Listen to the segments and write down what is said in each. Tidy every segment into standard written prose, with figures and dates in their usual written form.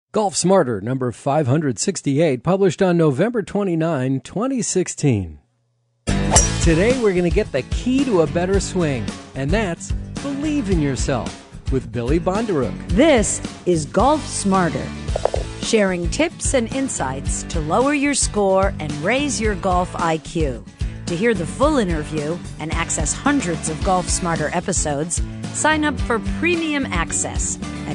Golf Smarter, number 568, published on November 29, 2016. Today we're going to get the key to a better swing, and that's believe in yourself with Billy Bondaruk. This is Golf Smarter, sharing tips and insights to lower your score and raise your golf IQ. To hear the full interview and access hundreds of Golf Smarter episodes, sign up for premium access at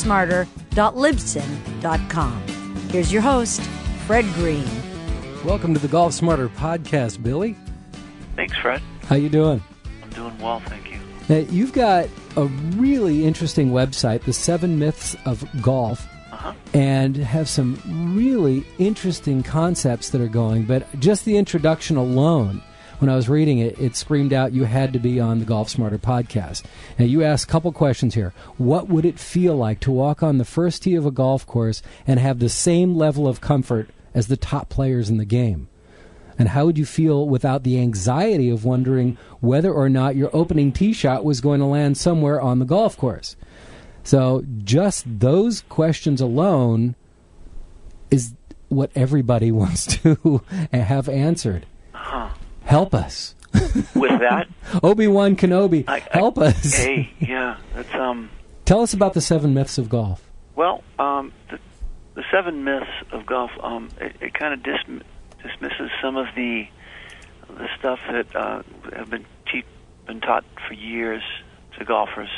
golfsmarter.libsyn.com. Here's your host, Fred Green. Welcome to the Golf Smarter podcast, Billy. Thanks, Fred. How you doing? I'm doing well, thank you. Now, you've got a really interesting website, The 7 Myths of Golf, and have some really interesting concepts that are going, but just the introduction alone, when I was reading it, it screamed out you had to be on the Golf Smarter podcast. Now, you asked a couple questions here. What would it feel like to walk on the first tee of a golf course and have the same level of comfort as the top players in the game? And how would you feel without the anxiety of wondering whether or not your opening tee shot was going to land somewhere on the golf course? So just those questions alone is what everybody wants to have answered. Help us. With that? Obi-Wan Kenobi, help us. Hey, yeah. That's, Tell us about the 7 myths of golf. Well, the 7 myths of golf, it kind of dismisses some of the stuff that have been taught for years to golfers.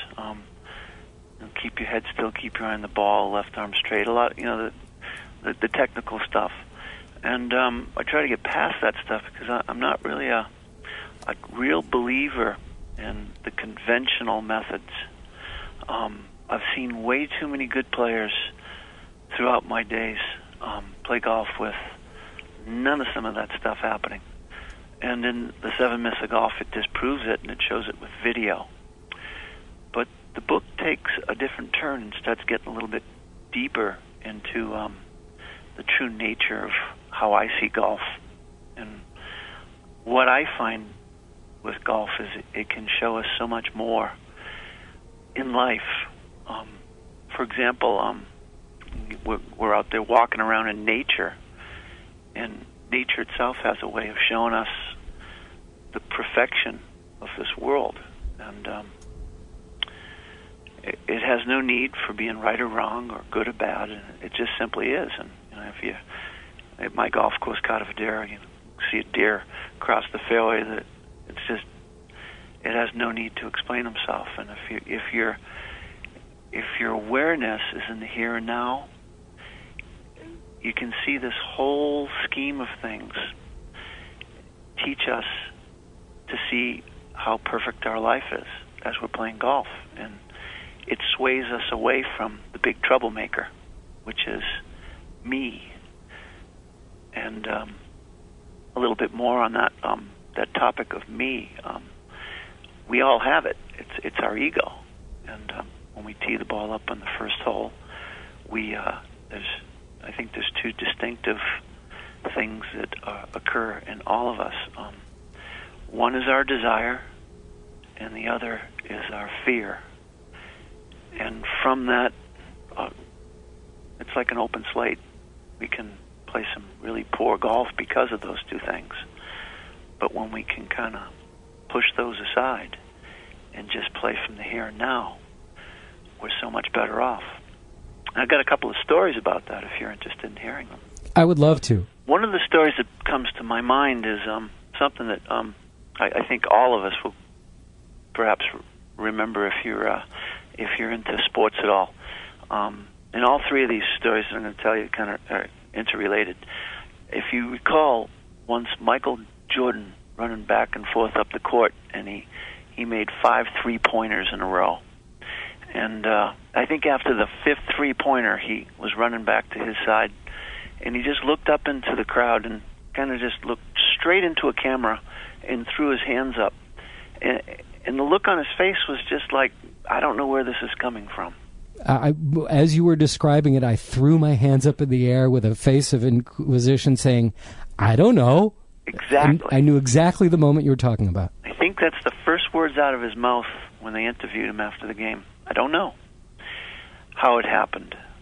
Keep your head still, keep your eye on the ball, left arm straight. A lot, the technical stuff, and I try to get past that stuff because I'm not really a real believer in the conventional methods. I've seen way too many good players throughout my days play golf with none of some of that stuff happening, and in the 7 Myths of Golf, it disproves it and it shows it with video. But the book takes a different turn and starts getting a little bit deeper into the true nature of how I see golf. And what I find with golf is it can show us so much more in life. For example, we're out there walking around in nature, and nature itself has a way of showing us the perfection of this world. And it has no need for being right or wrong or good or bad. It just simply is. And if you at my golf course, Cardiff-Adare, you see a deer cross the fairway, that it has no need to explain himself. And if your awareness is in the here and now, you can see this whole scheme of things teach us to see how perfect our life is as we're playing golf. And it sways us away from the big troublemaker, which is me. And a little bit more on that topic of me. We all have it. It's our ego. And when we tee the ball up on the first hole, I think there's two distinctive things that occur in all of us. One is our desire, and the other is our fear. And from that, it's like an open slate. We can play some really poor golf because of those two things. But when we can kind of push those aside and just play from the here and now, we're so much better off. I've got a couple of stories about that if you're interested in hearing them. I would love to. One of the stories that comes to my mind is something that I think all of us will perhaps remember if you're into sports at all. And all three of these stories that I'm going to tell you kind of are interrelated. If you recall, once Michael Jordan running back and forth up the court, and he made 5 3-pointers in a row. And I think after the 5th 3-pointer, he was running back to his side, and he just looked up into the crowd and kind of just looked straight into a camera and threw his hands up. And the look on his face was just like, I don't know where this is coming from. As you were describing it, I threw my hands up in the air with a face of inquisition saying, I don't know. Exactly. I knew exactly the moment you were talking about. I think that's the first words out of his mouth when they interviewed him after the game. I don't know how it happened.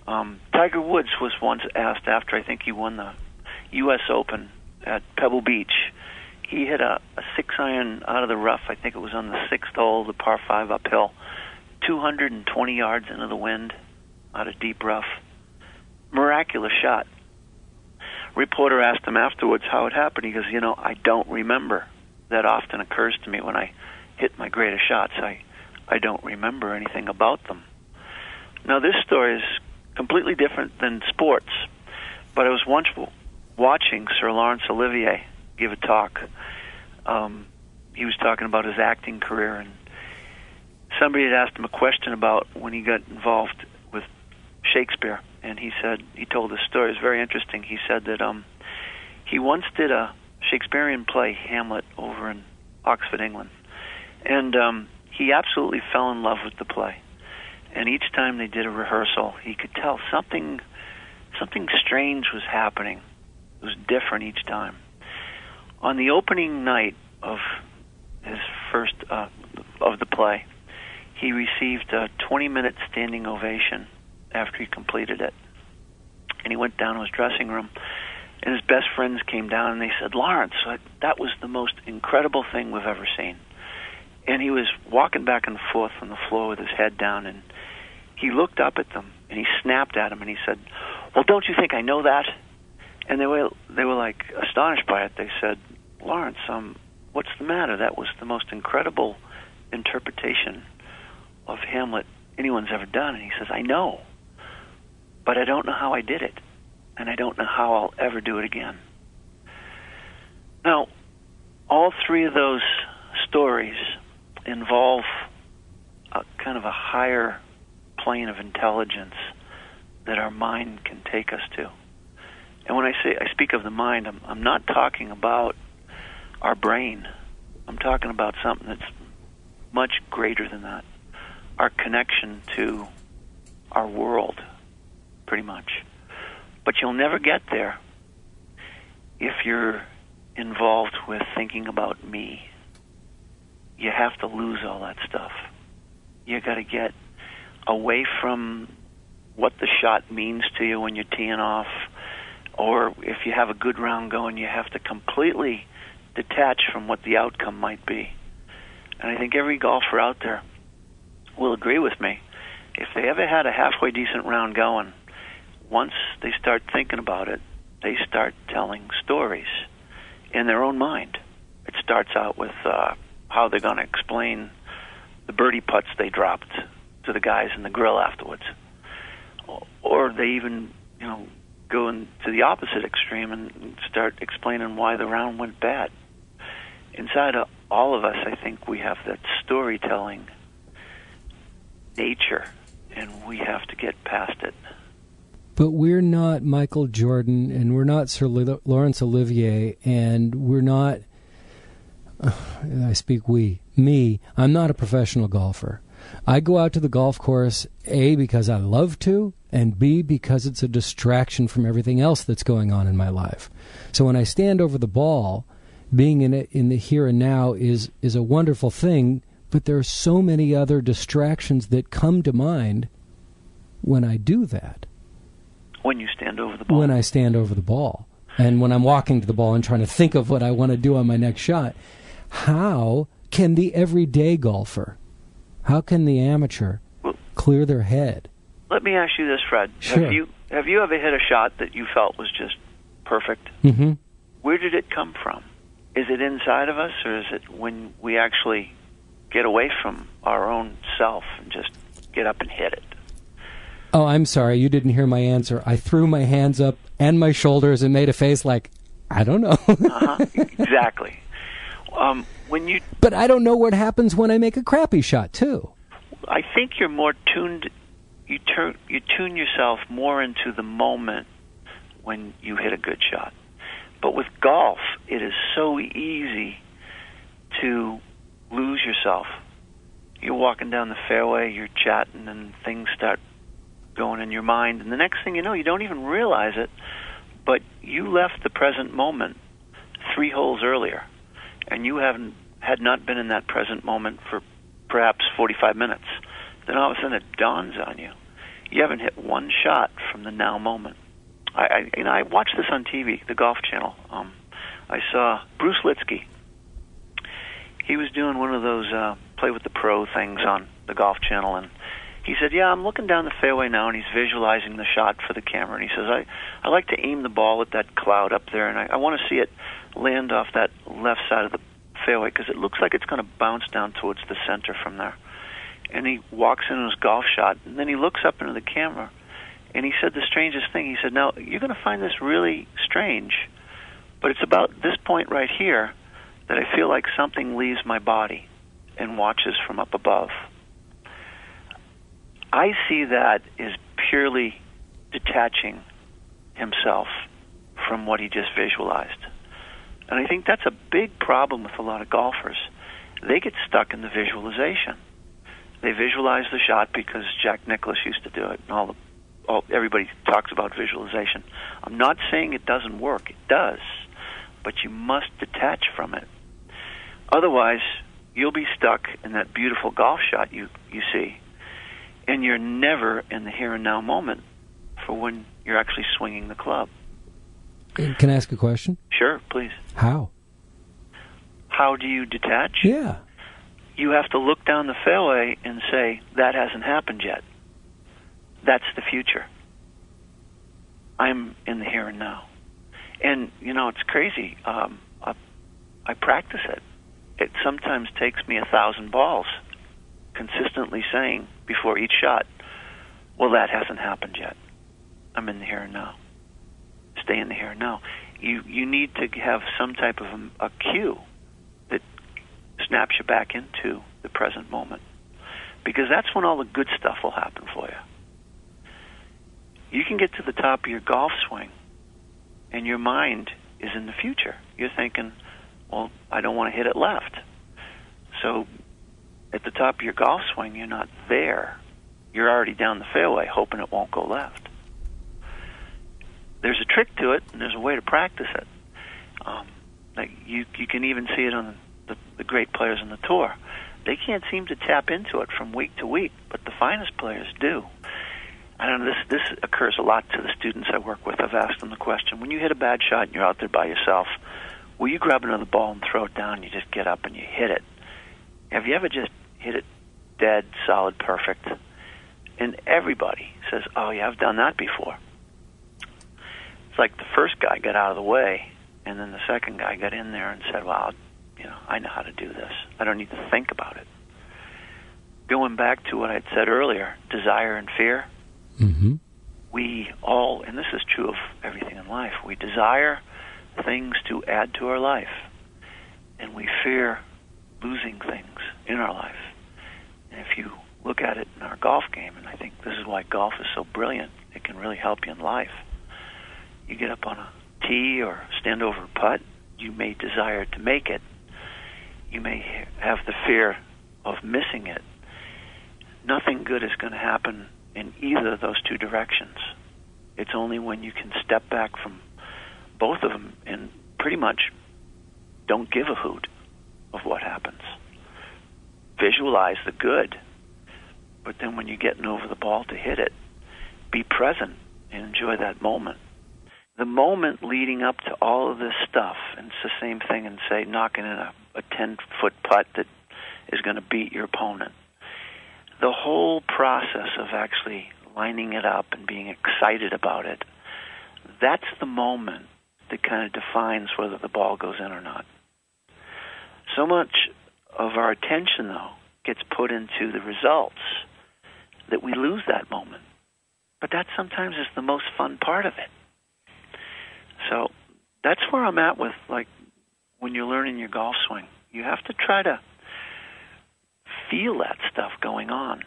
Tiger Woods was once asked after I think he won the U.S. Open at Pebble Beach. He hit a 6-iron out of the rough. I think it was on the 6th hole, the par 5 uphill, 220 yards into the wind out of deep rough. Miraculous shot. Reporter asked him afterwards how it happened. He goes, I don't remember. That often occurs to me when I hit my greatest shots. I don't remember anything about them. Now, this story is completely different than sports, but I was once watching Sir Laurence Olivier give a talk. He was talking about his acting career, and somebody had asked him a question about when he got involved with Shakespeare, and he told this story. It was very interesting. He said that he once did a Shakespearean play, Hamlet, over in Oxford, England, and he absolutely fell in love with the play. And each time they did a rehearsal, he could tell something strange was happening. It was different each time. On the opening night of his first of the play, he received a 20-minute standing ovation after he completed it. And he went down to his dressing room, and his best friends came down, and they said, "Laurence, that was the most incredible thing we've ever seen." And he was walking back and forth on the floor with his head down, and he looked up at them, and he snapped at them, and he said, "Well, don't you think I know that?" And they were like astonished by it. They said, "Laurence, what's the matter? That was the most incredible interpretation of Hamlet anyone's ever done." And he says, "I know, but I don't know how I did it, and I don't know how I'll ever do it again." Now, all three of those stories involve a kind of a higher plane of intelligence that our mind can take us to. And when I speak of the mind, I'm not talking about our brain. I'm talking about something that's much greater than that. Our connection to our world, pretty much. But you'll never get there if you're involved with thinking about me. You have to lose all that stuff. You got to get away from what the shot means to you when you're teeing off, or if you have a good round going, you have to completely detach from what the outcome might be. And I think every golfer out there will agree with me. If they ever had a halfway decent round going, once they start thinking about it, they start telling stories in their own mind. It starts out with how they're going to explain the birdie putts they dropped to the guys in the grill afterwards. Or they even, go into the opposite extreme and start explaining why the round went bad. Inside of all of us, I think we have that storytelling nature, and we have to get past it. But we're not Michael Jordan, and we're not Sir Laurence Olivier, and we're not, I speak me, I'm not a professional golfer. I go out to the golf course, A, because I love to, and B, because it's a distraction from everything else that's going on in my life. So when I stand over the ball, being in the here and now is a wonderful thing, but there are so many other distractions that come to mind when I do that. When you stand over the ball? When I stand over the ball. And when I'm walking to the ball and trying to think of what I want to do on my next shot. How can the everyday golfer, how can the amateur clear their head? Let me ask you this, Fred. Sure. Have you ever hit a shot that you felt was just perfect? Mm-hmm. Where did it come from? Is it inside of us, or is it when we actually get away from our own self and just get up and hit it? Oh, I'm sorry. You didn't hear my answer. I threw my hands up and my shoulders and made a face like, I don't know. Exactly. But I don't know what happens when I make a crappy shot, too. I think you're more tuned. You tune yourself more into the moment when you hit a good shot. But with golf, it is so easy to lose yourself. You're walking down the fairway, you're chatting, and things start going in your mind. And the next thing you know, you don't even realize it, but you left the present moment 3 holes earlier, and you had not been in that present moment for perhaps 45 minutes. Then all of a sudden it dawns on you. you haven't hit one shot from the now moment. I watched this on TV, the Golf Channel. I saw Bruce Litsky. He was doing one of those play with the pro things on the Golf Channel, and he said, yeah, I'm looking down the fairway now, and he's visualizing the shot for the camera. And he says, I like to aim the ball at that cloud up there, and I want to see it land off that left side of the fairway because it looks like it's going to bounce down towards the center from there. And he walks into his golf shot, and then he looks up into the camera, and he said the strangest thing. He said, now, you're going to find this really strange, but it's about this point right here that I feel like something leaves my body and watches from up above. I see that as purely detaching himself from what he just visualized. And I think that's a big problem with a lot of golfers. They get stuck in the visualization. They visualize the shot because Jack Nicklaus used to do it, and everybody talks about visualization. I'm not saying it doesn't work. It does. But you must detach from it. Otherwise, you'll be stuck in that beautiful golf shot you see, and you're never in the here and now moment for when you're actually swinging the club. Can I ask a question? Sure, please. How? How do you detach? Yeah. You have to look down the fairway and say, that hasn't happened yet. That's the future. I'm in the here and now. And, it's crazy. I practice it. It sometimes takes me 1,000 balls consistently saying before each shot, well, that hasn't happened yet. I'm in the here and now. Stay in the here and now. You need to have some type of a cue that snaps you back into the present moment, because that's when all the good stuff will happen for you. You can get to the top of your golf swing, and your mind is in the future. You're thinking, well, I don't want to hit it left. So at the top of your golf swing, you're not there. You're already down the fairway, hoping it won't go left. There's a trick to it, and there's a way to practice it. Like you can even see it on the great players on the tour. They can't seem to tap into it from week to week, but the finest players do. I don't know, this occurs a lot to the students I work with. I've asked them the question, when you hit a bad shot and you're out there by yourself, will you grab another ball and throw it down and you just get up and you hit it? Have you ever just hit it dead, solid, perfect? And everybody says, oh, yeah, I've done that before. It's like the first guy got out of the way, and then the second guy got in there and said, well, I know how to do this. I don't need to think about it. Going back to what I'd said earlier, desire and fear, we all, and this is true of everything in life, we desire things to add to our life, and we fear losing things in our life. And if you look at it in our golf game, and I think this is why golf is so brilliant, it can really help you in life. You get up on a tee or stand over a putt, you may desire to make it. You may have the fear of missing it. Nothing good is going to happen in either of those two directions. It's only when you can step back from both of them and pretty much don't give a hoot of what happens. Visualize the good, but then when you're getting over the ball to hit it, be present and enjoy that moment. The moment leading up to all of this stuff, and it's the same thing in, say, knocking in a 10-foot putt that is going to beat your opponent. The whole process of actually lining it up and being excited about it, that's the moment that kind of defines whether the ball goes in or not. So much of our attention, though, gets put into the results that we lose that moment. But that sometimes is the most fun part of it. So that's where I'm at with, like, when you're learning your golf swing. You have to try to feel that stuff going on.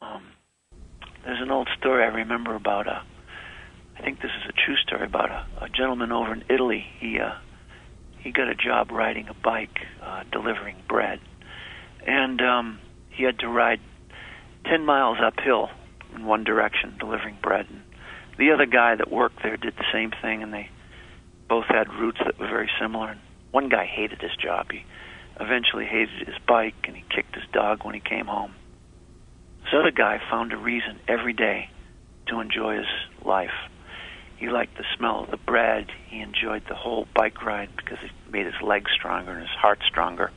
There's an old story I remember about I think this is a true story, about a gentleman over in Italy. He got a job riding a bike, delivering bread. And he had to ride 10 miles uphill in one direction, delivering bread. And the other guy that worked there did the same thing, and they both had routes that were very similar. And one guy hated his job. He eventually hated his bike, and he kicked his dog when he came home. This other guy found a reason every day to enjoy his life. He liked the smell of the bread. He enjoyed the whole bike ride because it made his legs stronger and his heart stronger.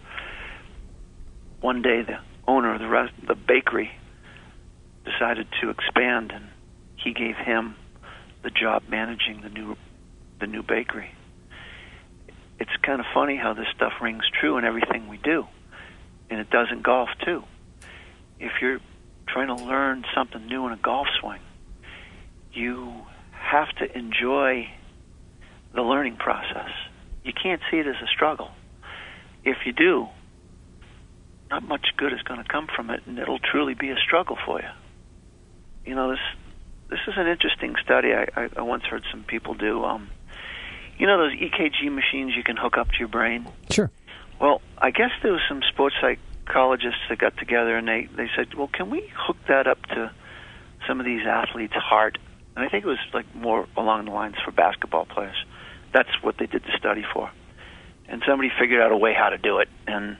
One day, the owner of the bakery decided to expand, and he gave him the job managing the new bakery. It's kind of funny how this stuff rings true in everything we do, and it does in golf too. If you're trying to learn something new in a golf swing, you have to enjoy the learning process. You can't see it as a struggle. If you do, not much good is going to come from it, and it'll truly be a struggle for you. You know, this is an interesting study I once heard some people do. You know those EKG machines you can hook up to your brain? Sure. Well, I guess there was some sports psychologists that got together, and they said, well, can we hook that up to some of these athletes' heart? And I think it was like more along the lines for basketball players. That's what they did the study for. And somebody figured out a way how to do it. And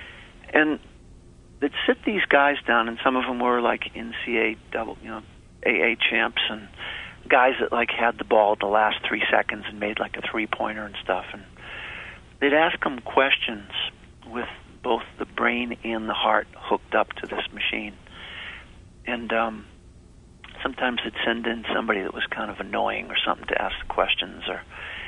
they'd sit these guys down, and some of them were like NCAA AA champs, and guys that like had the ball at the last 3 seconds and made like a three-pointer and stuff. And they'd ask them questions with both the brain and the heart hooked up to this machine. And sometimes they'd send in somebody that was kind of annoying or something to ask the questions, or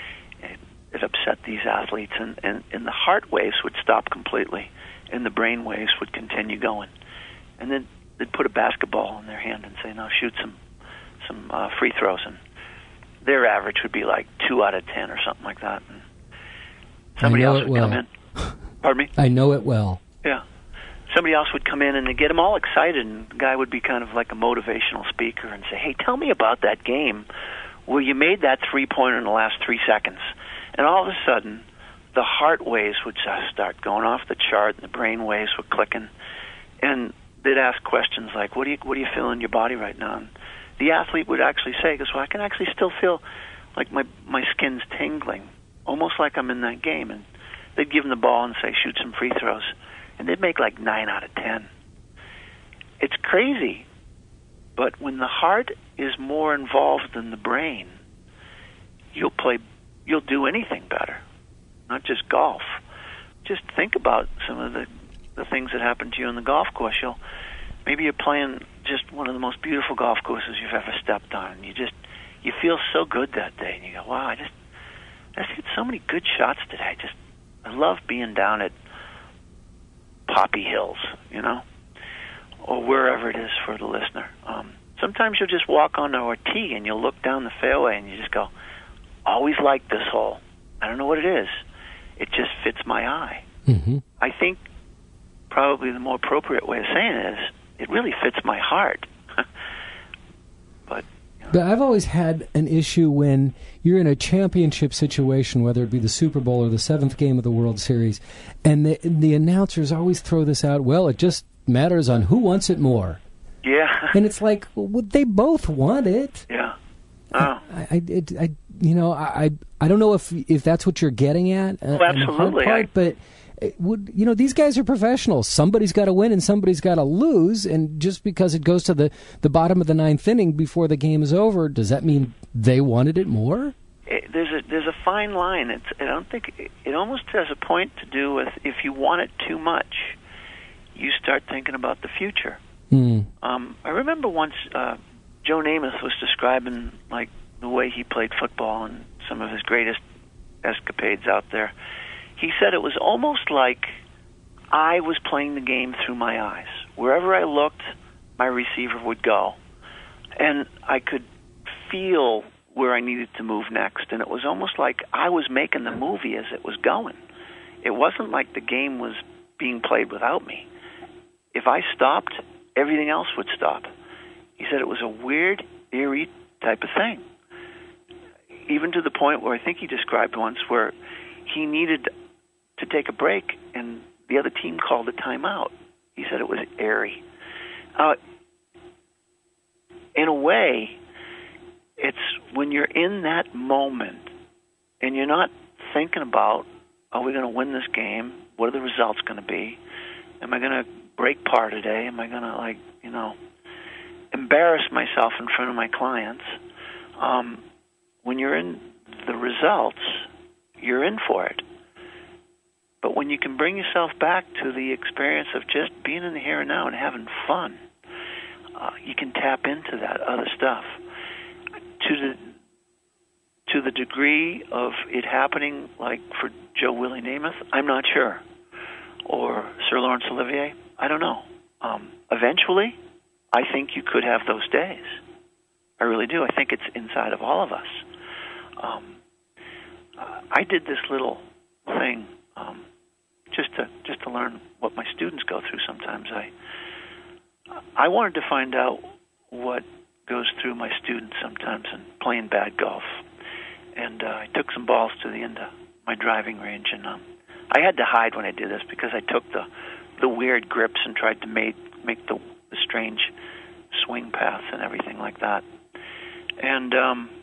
it upset these athletes, and the heart waves would stop completely, and the brain waves would continue going. And then they'd put a basketball in their hand and say, now shoot some free throws, and their average would be like 2 out of 10 or something like that. And somebody else would come in. Pardon me? I know it well. Yeah. Somebody else would come in, and they'd get them all excited, and the guy would be kind of like a motivational speaker and say, hey, tell me about that game where you made that three-pointer in the last 3 seconds. And all of a sudden, the heart waves would just start going off the chart, and the brain waves were clicking. And they'd ask questions like, what do you feel in your body right now? And the athlete would actually say, well, I can actually still feel like my skin's tingling, almost like I'm in that game. And they'd give them the ball and say, shoot some free throws. And they'd make like 9 out of 10. It's crazy. But when the heart is more involved than the brain, you'll do anything better, not just golf. Just think about some of the things that happen to you on the golf course. Maybe you're playing just one of the most beautiful golf courses you've ever stepped on, and you feel so good that day, and you go, wow, I just hit so many good shots today. I love being down at Poppy Hills, or wherever it is for the listener. Sometimes you'll just walk onto a tee and you'll look down the fairway and you just go, always liked this hole. I don't know what it is. It just fits my eye. Mm-hmm. I think probably the more appropriate way of saying it is, it really fits my heart. But I've always had an issue when you're in a championship situation, whether it be the Super Bowl or the 7th game of the World Series, and the announcers always throw this out, well, it just matters on who wants it more. Yeah. And it's like, well, they both want it. Yeah. Oh. I don't know if that's what you're getting at. Well, absolutely. But these guys are professionals. Somebody's got to win and somebody's got to lose. And just because it goes to the bottom of the 9th inning before the game is over, does that mean they wanted it more? There's a fine line. I don't think it almost has a point to do with if you want it too much, you start thinking about the future. I remember once Joe Namath was describing like the way he played football and some of his greatest escapades out there. He said it was almost like I was playing the game through my eyes. Wherever I looked, my receiver would go. And I could feel where I needed to move next. And it was almost like I was making the movie as it was going. It wasn't like the game was being played without me. If I stopped, everything else would stop. He said it was a weird, eerie type of thing. Even to the point where I think he described once where he needed to take a break and the other team called a timeout. He said it was eerie. In a way, it's when you're in that moment and you're not thinking about, are we going to win this game? What are the results going to be? Am I going to break par today? Am I going to, embarrass myself in front of my clients. When you're in the results, you're in for it. But when you can bring yourself back to the experience of just being in the here and now and having fun, you can tap into that other stuff. To the degree of it happening, like for Joe Willie Namath, I'm not sure. Or Sir Laurence Olivier, I don't know. Eventually, I think you could have those days. I really do. I think it's inside of all of us. I did this little thing just to learn what my students go through sometimes. I wanted to find out what goes through my students sometimes in playing bad golf. And I took some balls to the end of my driving range, and I had to hide when I did this because I took the weird grips and tried to make the strange swing paths and everything like that. And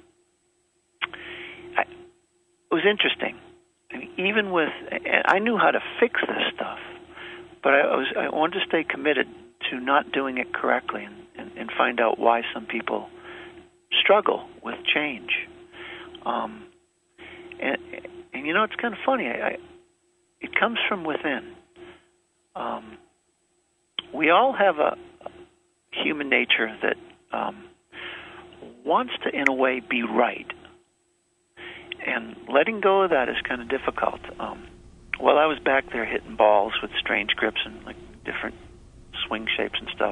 it was interesting. I mean, even with, I knew how to fix this stuff, but I wanted to stay committed to not doing it correctly and find out why some people struggle with change. And you know, it's kind of funny. It comes from within. We all have a human nature that wants to, in a way, be right. And letting go of that is kind of difficult. While I was back there hitting balls with strange grips and like different swing shapes and stuff,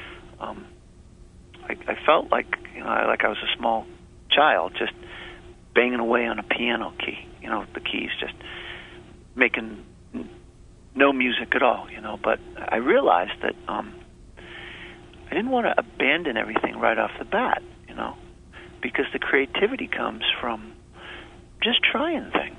I felt like I was a small child just banging away on a piano key. The keys just making no music at all. But I realized that I didn't want to abandon everything right off the bat. Because the creativity comes from just trying things.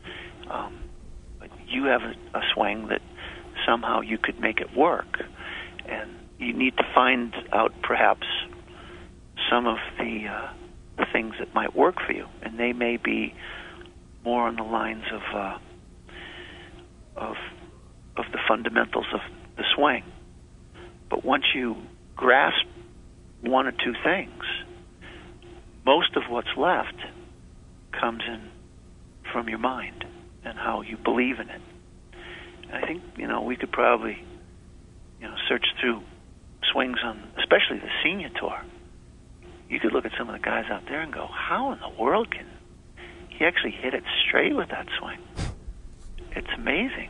You have a swing that somehow you could make it work, and you need to find out perhaps some of the things that might work for you, and they may be more on the lines of the fundamentals of the swing. But once you grasp one or two things, most of what's left comes in from your mind and how you believe in it. And I think, we could probably, search through swings on, especially the senior tour. You could look at some of the guys out there and go, how in the world can he actually hit it straight with that swing? It's amazing,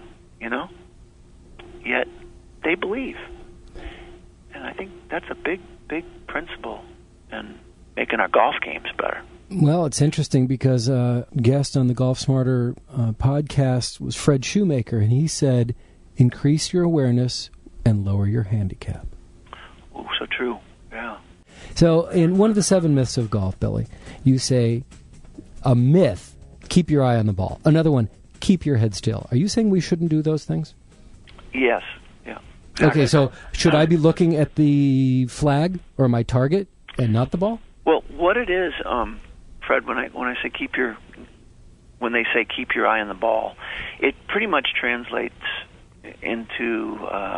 Yet they believe. And I think that's a big, big principle in making our golf games better. Well, it's interesting because a guest on the Golf Smarter podcast was Fred Shoemaker, and he said, increase your awareness and lower your handicap. Oh, so true, yeah. So in one of the 7 myths of golf, Billy, you say a myth, keep your eye on the ball. Another one, keep your head still. Are you saying we shouldn't do those things? Yes, yeah. Okay, so should I be looking at the flag or my target and not the ball? Well, what it is, Fred, when I say when they say keep your eye on the ball, it pretty much translates into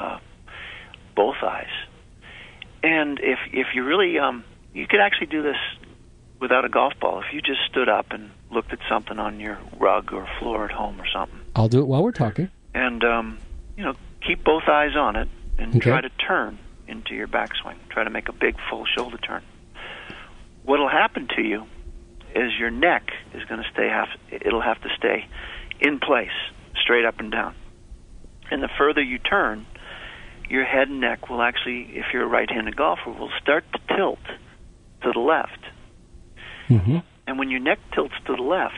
both eyes. And if you really, you could actually do this without a golf ball. If you just stood up and looked at something on your rug or floor at home or something. I'll do it while we're talking. And, keep both eyes on it and try to turn into your backswing. Try to make a big full shoulder turn. What'll happen to you is your neck is going to it'll have to stay in place, straight up and down. And the further you turn, your head and neck will actually, if you're a right-handed golfer, will start to tilt to the left. Mm-hmm. And when your neck tilts to the left,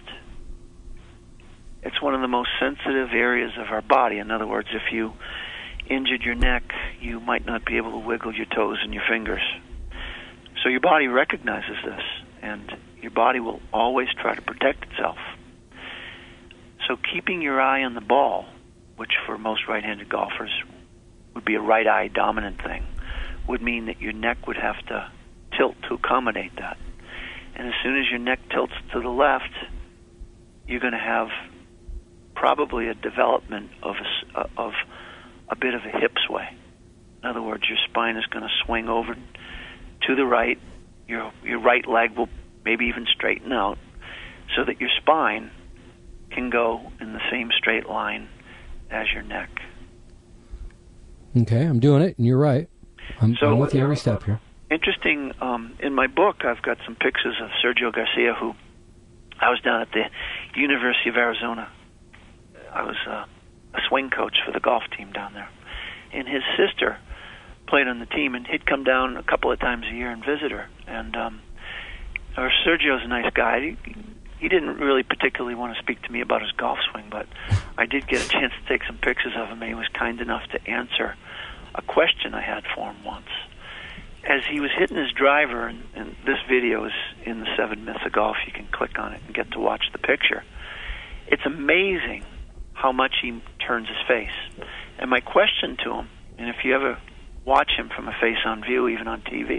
it's one of the most sensitive areas of our body. In other words, if you injured your neck, you might not be able to wiggle your toes and your fingers. So your body recognizes this, and your body will always try to protect itself. So keeping your eye on the ball, which for most right-handed golfers would be a right eye dominant thing, would mean that your neck would have to tilt to accommodate that. And as soon as your neck tilts to the left, you're going to have probably a development of a bit of a hip sway. In other words, your spine is going to swing over to the right. Your right leg will maybe even straighten out so that your spine can go in the same straight line as your neck. Okay, I'm doing it, and you're right. I'm with you every step here. Interesting, in my book, I've got some pictures of Sergio Garcia, who I was down at the University of Arizona. I was a swing coach for the golf team down there. And his sister played on the team, and he'd come down a couple of times a year and visit her. And Sergio's a nice guy. He didn't really particularly want to speak to me about his golf swing, but I did get a chance to take some pictures of him, and he was kind enough to answer a question I had for him once. As he was hitting his driver, and this video is in the 7 Myths of Golf, you can click on it and get to watch the picture. It's amazing how much he turns his face. And my question to him, and if you ever watch him from a face-on view, even on TV,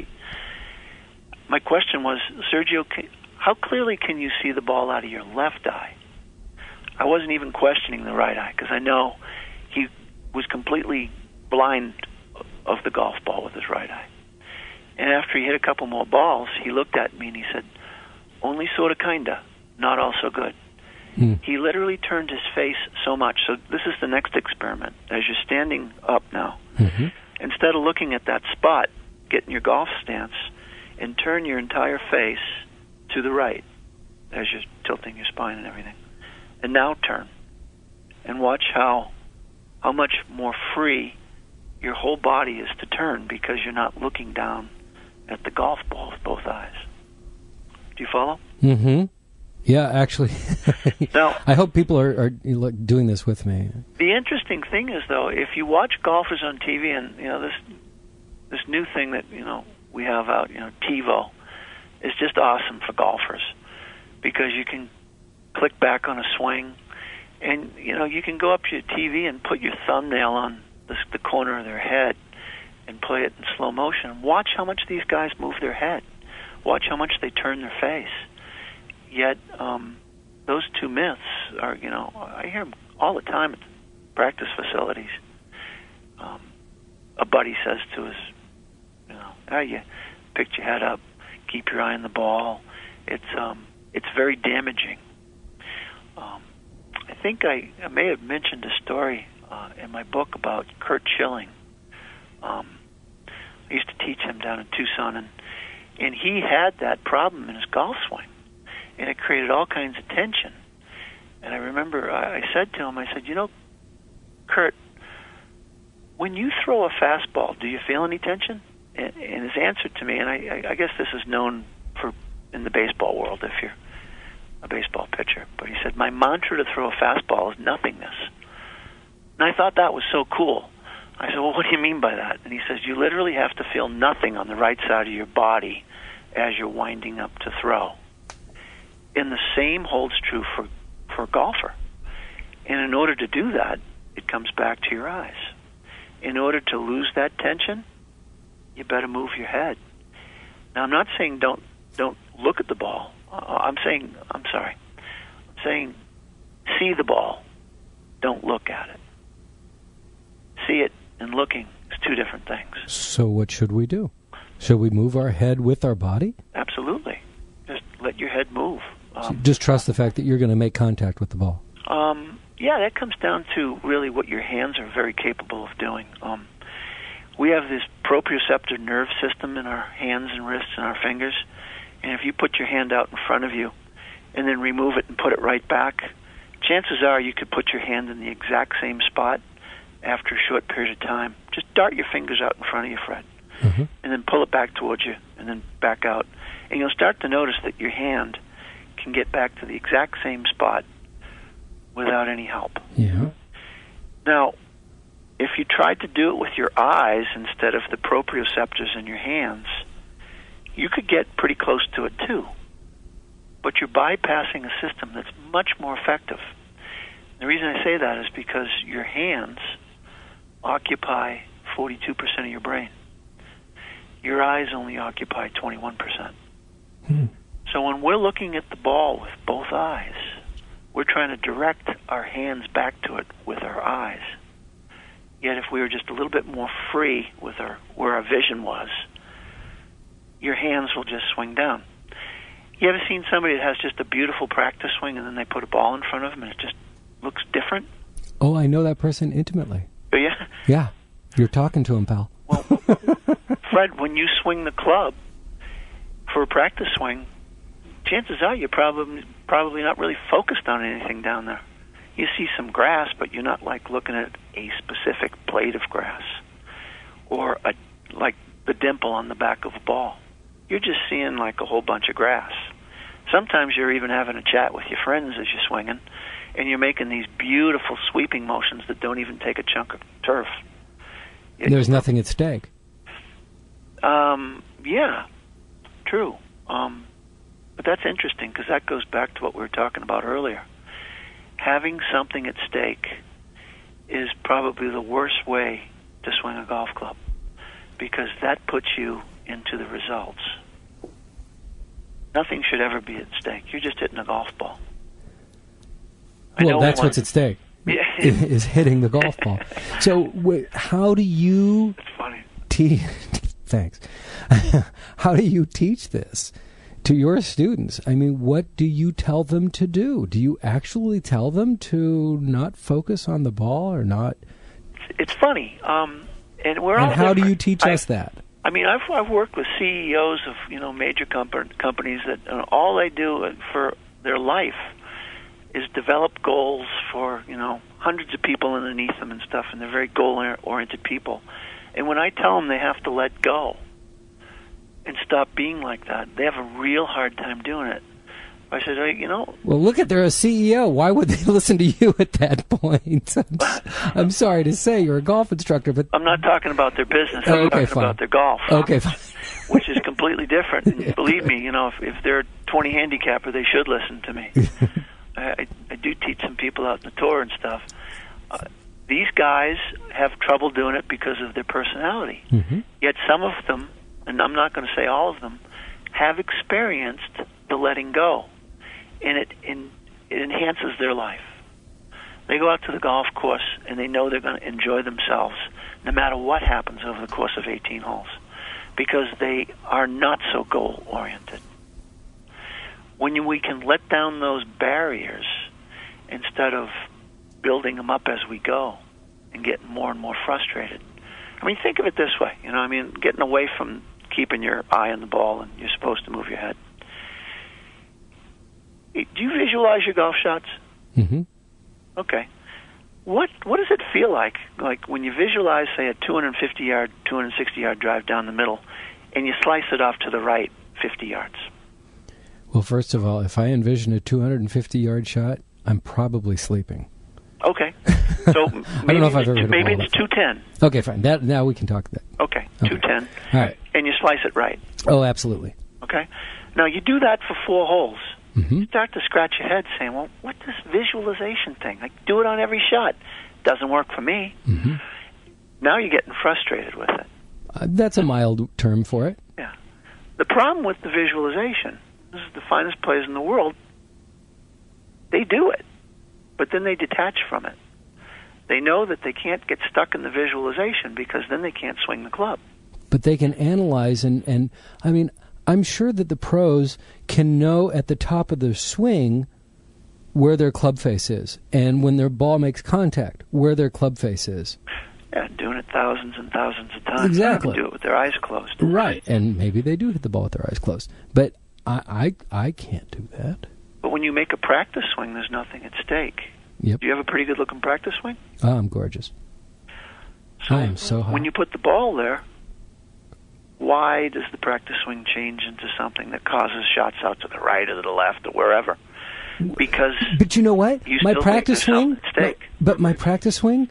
my question was, Sergio, how clearly can you see the ball out of your left eye? I wasn't even questioning the right eye, because I know he was completely blind of the golf ball with his right eye. And after he hit a couple more balls, he looked at me and he said, only sort of kinda, not all so good. He literally turned his face so much. So this is the next experiment. As you're standing up now, instead of looking at that spot, get in your golf stance and turn your entire face to the right as you're tilting your spine and everything. And now turn. And watch how much more free your whole body is to turn, because you're not looking down at the golf ball with both eyes. Do you follow? Mm-hmm. Yeah, actually. Now, I hope people are doing this with me. The interesting thing is, though, if you watch golfers on TV, and this new thing that we have out, TiVo, is just awesome for golfers, because you can click back on a swing, and you can go up to your TV and put your thumbnail on the corner of their head and play it in slow motion. Watch how much these guys move their head. Watch how much they turn their face. Yet those two myths are, I hear them all the time at practice facilities. A buddy says to us, you pick your head up, keep your eye on the ball. It's very damaging. I think I may have mentioned a story in my book about Curt Schilling. I used to teach him down in Tucson, and he had that problem in his golf swing, and it created all kinds of tension. And I remember I said to him, Curt, when you throw a fastball, do you feel any tension? And his answer to me, and I guess this is known in the baseball world if you're a baseball pitcher, but he said, my mantra to throw a fastball is nothingness. And I thought that was so cool. I said, well, what do you mean by that? And he says, you literally have to feel nothing on the right side of your body as you're winding up to throw. And the same holds true for a golfer. And in order to do that, it comes back to your eyes. In order to lose that tension, you better move your head. Now, I'm not saying don't look at the ball. I'm saying see the ball. Don't look at it. See it and looking is two different things. So what should we do? Should we move our head with our body? Absolutely. Just let your head move. So just trust the fact that you're going to make contact with the ball. Yeah, that comes down to really what your hands are very capable of doing. We have this proprioceptor nerve system in our hands and wrists and our fingers, and if you put your hand out in front of you and then remove it and put it right back, chances are you could put your hand in the exact same spot after a short period of time. Just dart your fingers out in front of you, Fred, and then pull it back towards you and then back out. And you'll start to notice that your hand can get back to the exact same spot without any help. Yeah. Now, if you tried to do it with your eyes instead of the proprioceptors in your hands, you could get pretty close to it too. But you're bypassing a system that's much more effective. The reason I say that is because your hands occupy 42% of your brain. Your eyes only occupy 21%. So when we're looking at the ball with both eyes, we're trying to direct our hands back to it with our eyes. Yet if we were just a little bit more free with where our vision was, your hands will just swing down. You ever seen somebody that has just a beautiful practice swing and then they put a ball in front of them and it just looks different? Oh, I know that person intimately. Oh, yeah? Yeah. You're talking to him, pal. Well, Fred, when you swing the club for a practice swing, chances are you're probably not really focused on anything down there. You see some grass, but you're not like looking at a specific blade of grass or like the dimple on the back of a ball. You're just seeing like a whole bunch of grass. Sometimes you're even having a chat with your friends as you're swinging, and you're making these beautiful sweeping motions that don't even take a chunk of turf. There's nothing at stake. Yeah, true. But that's interesting because that goes back to what we were talking about earlier. Having something at stake is probably the worst way to swing a golf club because that puts you into the results. Nothing should ever be at stake. You're just hitting a golf ball. Well, that's what's at stake. Yeah. Is hitting the golf ball. So how do you... It's funny. Thanks. How do you teach this to your students? I mean, what do you tell them to do? Do you actually tell them to not focus on the ball or not? It's funny. And we're and all how different. Do you teach us that? I mean, I've worked with CEOs of major companies that all they do for their life is develop goals for hundreds of people underneath them and stuff, and they're very goal-oriented people. And when I tell them they have to let go and stop being like that, they have a real hard time doing it. I said, Well, look they're a CEO. Why would they listen to you at that point? I'm sorry to say, you're a golf instructor, but... I'm not talking about their business. I'm talking about their golf. Okay, fine. Which is completely different. And believe me, if they're a 20 handicapper, they should listen to me. I do teach some people out in the tour and stuff. These guys have trouble doing it because of their personality. Mm-hmm. Yet some of them, and I'm not going to say all of them, have experienced the letting go. And it enhances their life. They go out to the golf course and they know they're going to enjoy themselves no matter what happens over the course of 18 holes because they are not so goal-oriented. When we can let down those barriers instead of building them up as we go and getting more and more frustrated. I mean, think of it this way. Getting away from keeping your eye on the ball and you're supposed to move your head. Do you visualize your golf shots? Mm-hmm. Okay. What does it feel like when you visualize, say, a 250-yard, 260-yard drive down the middle and you slice it off to the right 50 yards? Well, first of all, if I envision a 250-yard shot, I'm probably sleeping. Okay. So I don't know if I've ever maybe it's 210. Okay, fine. Now we can talk that. Okay, 210. All right. And you slice it right. Oh, absolutely. Okay. Now, you do that for 4 holes. Mm-hmm. You start to scratch your head saying, well, what's this visualization thing? Do it on every shot. Doesn't work for me. Mm-hmm. Now you're getting frustrated with it. That's a mild term for it. Yeah. The problem with the visualization, this is the finest players in the world, they do it, but then they detach from it. They know that they can't get stuck in the visualization because then they can't swing the club. But they can analyze and I mean, I'm sure that the pros can know at the top of their swing where their club face is, and when their ball makes contact, where their club face is. Yeah, doing it thousands and thousands of times. Exactly. They can do it with their eyes closed. Right, and maybe they do hit the ball with their eyes closed. But I can't do that. But when you make a practice swing, there's nothing at stake. Yep. Do you have a pretty good-looking practice swing? Oh, I'm gorgeous. I am so hot. When you put the ball there, why does the practice swing change into something that causes shots out to the right or to the left or wherever? Because but you know what? My practice swing, my practice swing,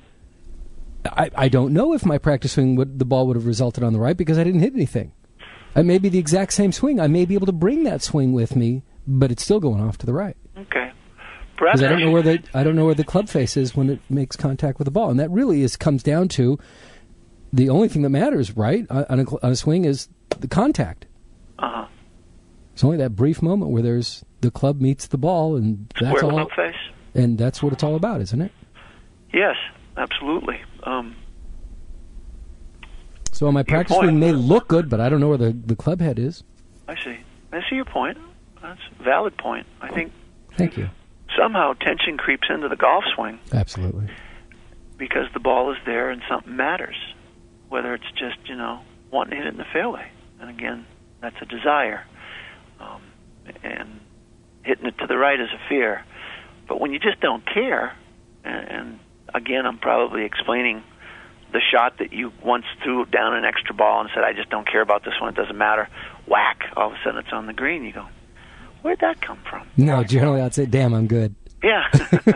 I don't know if my practice swing the ball would have resulted on the right because I didn't hit anything. It may be the exact same swing. I may be able to bring that swing with me, but it's still going off to the right. Okay. Because I don't know where the club face is when it makes contact with the ball, and that really comes down to the only thing that matters, right, on a swing is the contact. Uh-huh. It's only that brief moment where the club meets the ball, and that's all. Club face. And that's what it's all about, isn't it? Yes, absolutely. So my practice swing may look good, but I don't know where the club head is. I see your point. That's a valid point. I think. Thank you. Somehow tension creeps into the golf swing. Absolutely. Because the ball is there and something matters. Whether it's just, wanting to hit it in the fairway. And again, that's a desire. And hitting it to the right is a fear. But when you just don't care, and again, I'm probably explaining the shot that you once threw down an extra ball and said, I just don't care about this one, it doesn't matter. Whack, all of a sudden it's on the green. You go, where'd that come from? No, generally I'd say, damn, I'm good. Yeah.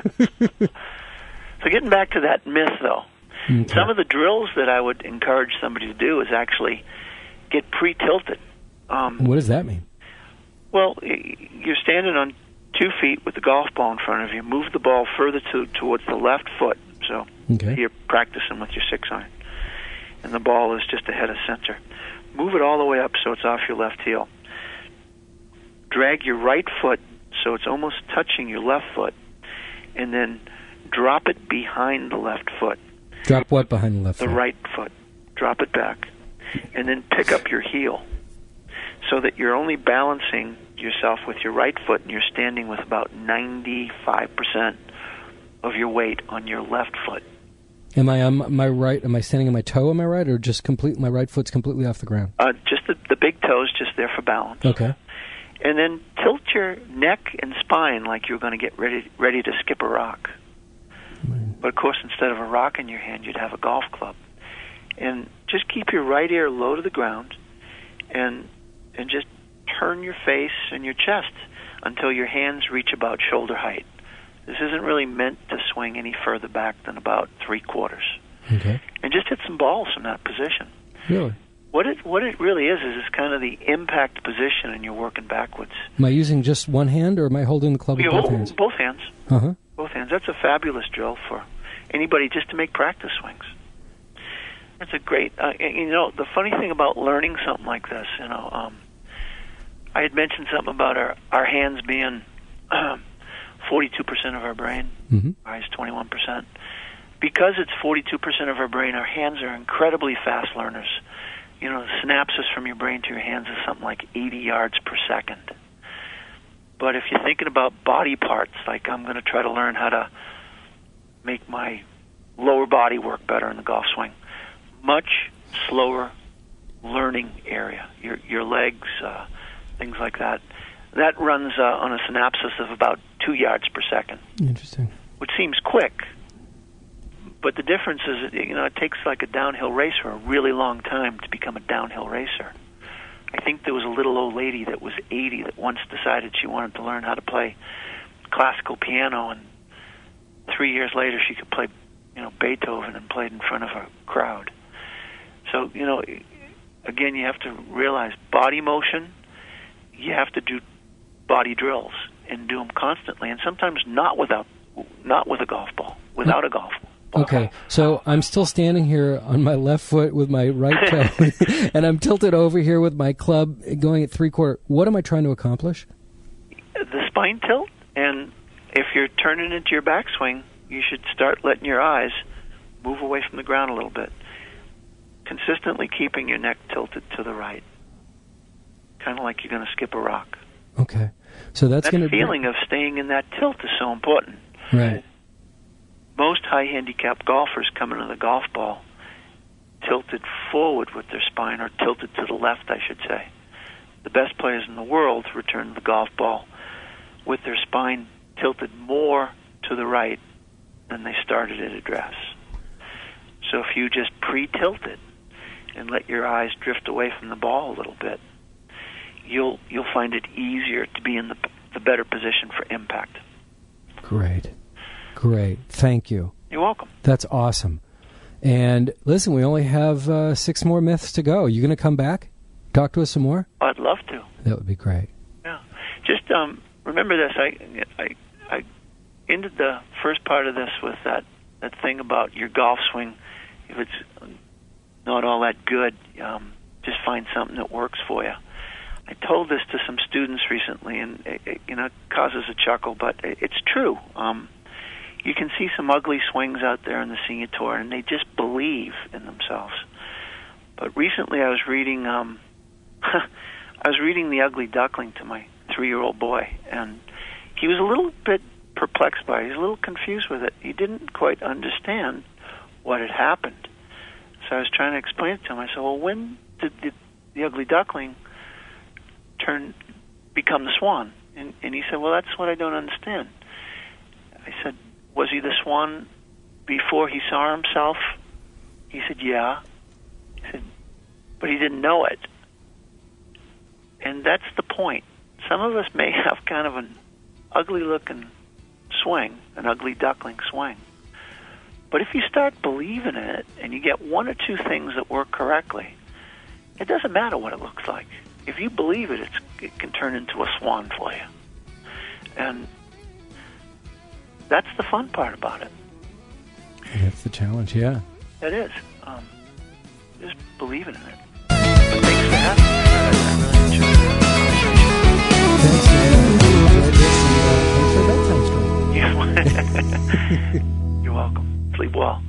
So getting back to that myth, though, some of the drills that I would encourage somebody to do is actually get pre-tilted. What does that mean? Well, you're standing on 2 feet with the golf ball in front of you. Move the ball further towards the left foot. So you're practicing with your 6-iron. And the ball is just ahead of center. Move it all the way up so it's off your left heel. Drag your right foot so it's almost touching your left foot. And then drop it behind the left foot. Drop what behind the left foot? The right foot. Drop it back. And then pick up your heel so that you're only balancing yourself with your right foot and you're standing with about 95% of your weight on your left foot. Am I on my right? Am I standing on my toe on my right, or just my right foot's completely off the ground? Just the big toe's just there for balance. Okay. And then tilt your neck and spine like you're going to get ready to skip a rock. But of course, instead of a rock in your hand, you'd have a golf club. And just keep your right ear low to the ground, and just turn your face and your chest until your hands reach about shoulder height. This isn't really meant to swing any further back than about 3/4. Okay. And just hit some balls from that position. Really? What it really is it's kind of the impact position, and you're working backwards. Am I using just one hand, or am I holding the club with both hands? Both hands. Uh-huh. Both hands. That's a fabulous drill for anybody just to make practice swings. That's a great... the funny thing about learning something like this, I had mentioned something about our hands being 42% of our brain, eyes 21%. Because it's 42% of our brain, our hands are incredibly fast learners. The synapses from your brain to your hands is something like 80 yards per second. But if you're thinking about body parts, like I'm going to try to learn how to make my lower body work better in the golf swing, much slower learning area. Your legs, things like that. That runs on a synapsis of about 2 yards per second. Interesting. Which seems quick, but the difference is, it takes like a downhill racer a really long time to become a downhill racer. I think there was a little old lady that was 80 that once decided she wanted to learn how to play classical piano, and 3 years later she could play, Beethoven and played in front of a crowd. So, again, you have to realize body motion, you have to do body drills and do them constantly, and sometimes not with a golf ball, without a golf ball. Okay, so I'm still standing here on my left foot with my right toe, and I'm tilted over here with my club going at 3/4. What am I trying to accomplish? The spine tilt, and if you're turning into your backswing, you should start letting your eyes move away from the ground a little bit, consistently keeping your neck tilted to the right, kind of like you're going to skip a rock. Okay, so that's going to feeling of staying in that tilt is so important. Right. Most high handicap golfers come into the golf ball tilted forward with their spine, or tilted to the left, I should say. The best players in the world return to the golf ball with their spine tilted more to the right than they started at address. So if you just pre-tilt it and let your eyes drift away from the ball a little bit, you'll find it easier to be in the better position for impact. Great. Thank you. You're welcome. That's awesome. And listen, we only have 6 more myths to go. You going to come back? Talk to us some more? I'd love to. That would be great. Yeah. Just remember this. I ended the first part of this with that thing about your golf swing. If it's not all that good, just find something that works for you. I told this to some students recently, and it causes a chuckle, but it's true. You can see some ugly swings out there in the senior tour, and they just believe in themselves. But recently I was reading The Ugly Duckling to my 3-year-old boy, and he was a little bit perplexed by it. He was a little confused with it. He didn't quite understand what had happened. So I was trying to explain it to him. I said, well, when did the Ugly Duckling become the swan? And he said, well, that's what I don't understand. I said, was he the swan before he saw himself? He said, yeah. I said, but he didn't know it. And that's the point. Some of us may have kind of an ugly-looking swing, an ugly duckling swing. But if you start believing in it and you get one or two things that work correctly, it doesn't matter what it looks like. If you believe it, it can turn into a swan for you. And that's the fun part about it. That's the challenge, yeah. It is. Just believing in it. But thanks for having me. I really enjoyed it. Thanks for bedtime story. You're welcome. Sleep well.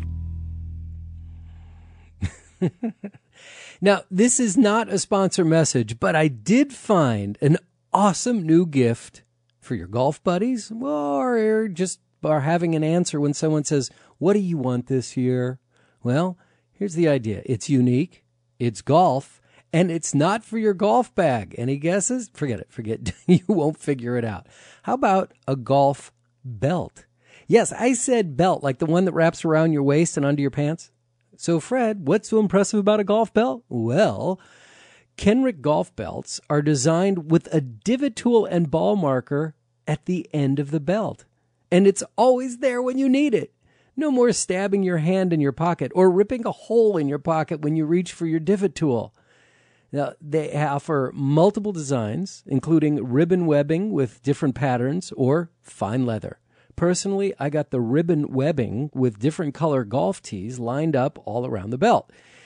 Now, this is not a sponsor message, but I did find an awesome new gift for your golf buddies, or just are having an answer when someone says, what do you want this year? Well, here's the idea. It's unique, it's golf, and it's not for your golf bag. Any guesses? Forget it. You won't figure it out. How about a golf belt? Yes, I said belt, like the one that wraps around your waist and under your pants. So, Fred, what's so impressive about a golf belt? Well, Kenrick golf belts are designed with a divot tool and ball marker at the end of the belt. And it's always there when you need it. No more stabbing your hand in your pocket or ripping a hole in your pocket when you reach for your divot tool. Now, they offer multiple designs, including ribbon webbing with different patterns or fine leather. Personally, I got the ribbon webbing with different color golf tees lined up all around the belt.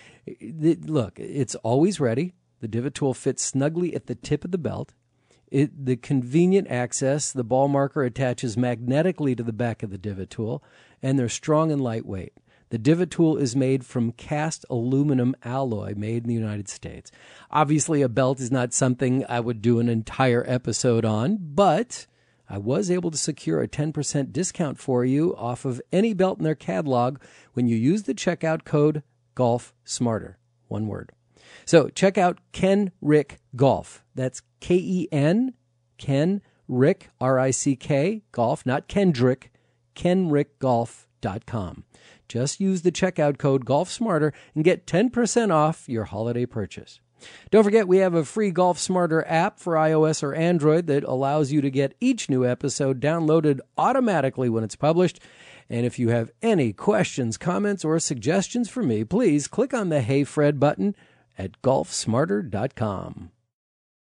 Look, it's always ready. The divot tool fits snugly at the tip of the belt. The convenient access, the ball marker attaches magnetically to the back of the divot tool, and they're strong and lightweight. The divot tool is made from cast aluminum alloy made in the United States. Obviously, a belt is not something I would do an entire episode on, but I was able to secure a 10% discount for you off of any belt in their catalog when you use the checkout code GolfSmarter. One word. So check out Kenrick Golf. That's K-E-N, Ken Rick, R-I-C-K, golf, not Kendrick, KenrickGolf.com. Just use the checkout code GolfSmarter and get 10% off your holiday purchase. Don't forget, we have a free Golf Smarter app for iOS or Android that allows you to get each new episode downloaded automatically when it's published. And if you have any questions, comments, or suggestions for me, please click on the Hey Fred button at golfsmarter.com.